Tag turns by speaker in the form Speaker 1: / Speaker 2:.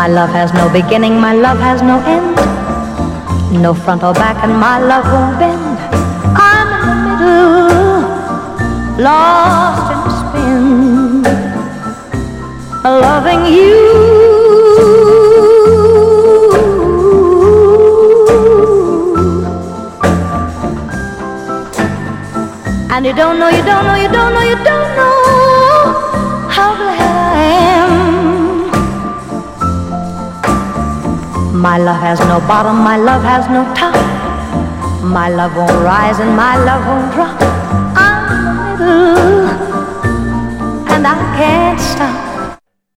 Speaker 1: My love has no beginning, my love has no end. No front or back, and my love won't bend. I'm in the middle, lost in a spin, loving you. And you don't know, you don't know, you don't know, you don't know how glad I am. My love has no bottom, my love has no top. My love won't rise and my love won't drop. I'm in the middle and I can't stop.